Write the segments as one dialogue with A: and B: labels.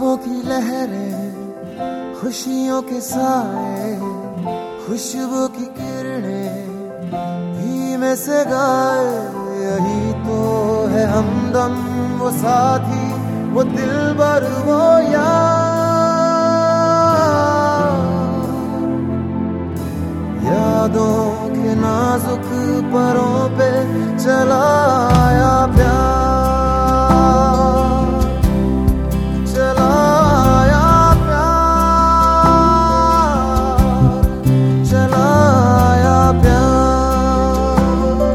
A: ख्वाबों की लहरें, खुशियों के साए, खुशबू की किरणें धीमे से गाए। यही तो है हमदम, वो साथी, वो दिलबर, वो यादों के नाजुक परों पे चलाया प्यार, चलाया प्यार, चलाया प्यार।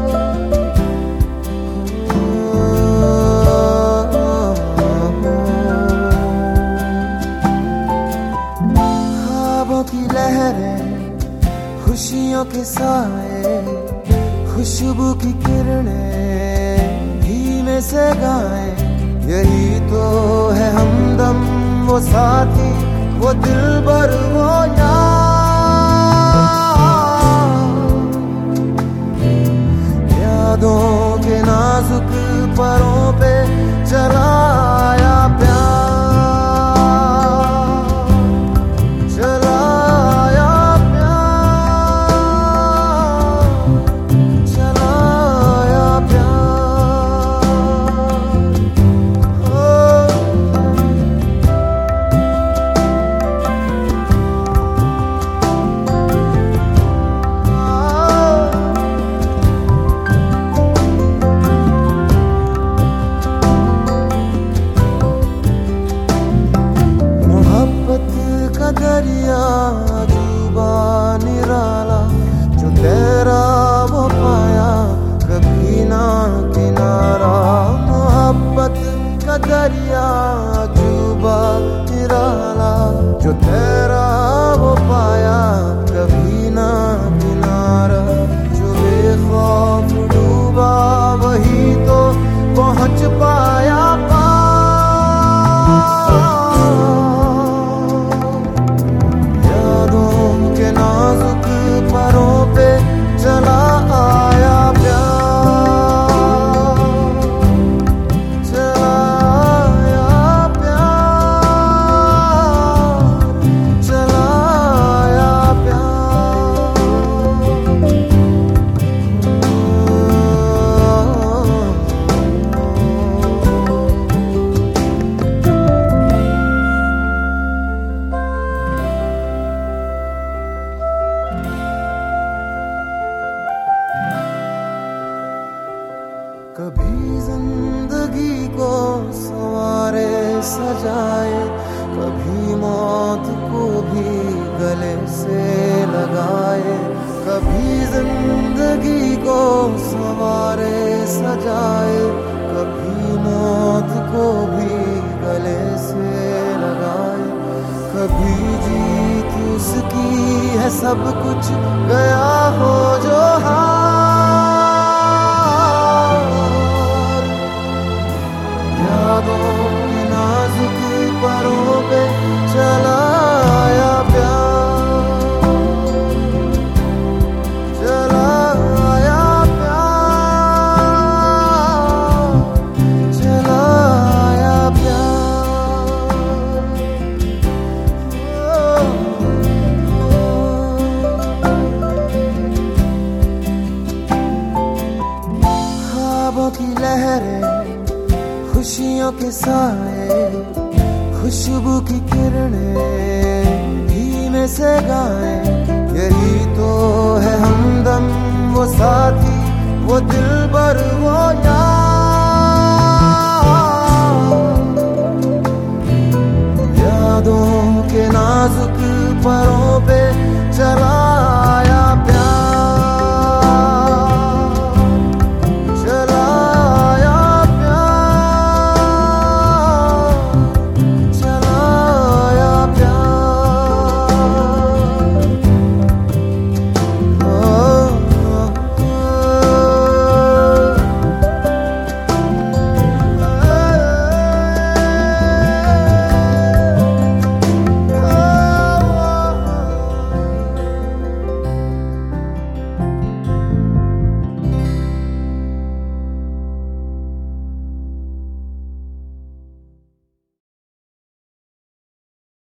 A: ख्वाबों की लहरें, खुशियों के साए, खुशबू की किरणें धीमे से गाएं। यही तो है हमदम, वो साथी, वो दिलबर, वो यादों के नाजुक परों पे चलाया दरिया, जुबा निराला, जो तेरा वो पाया कभी ना किनारा। मोहब्बत का दरिया, जुबा निराला, जो तेरा वो पाया कभी ना किनारा। जो बेखौफ डूबा वही तो पहुंच पाया पार। परों पे चला आया प्यार, चला आया प्यार, चला आया प्यार। कभी जिंदगी को सवारे सजाए, कभी मौत को भी गले से लगाए। कभी जिंदगी को सवारे सजाए, कभी मौत को भी गले से लगाए। कभी जीत उसकी है सब कुछ गया हो जो यादों के नाजुक परों पे चलाया प्यार, चलाया प्यार, चलाया प्यार। ख्वाबों की लहरें, खुशियों के साए, खुशबू की किरणें धीमे से गाएं। यही तो है हमदम, वो साथी, वो दिलबर, वो यार।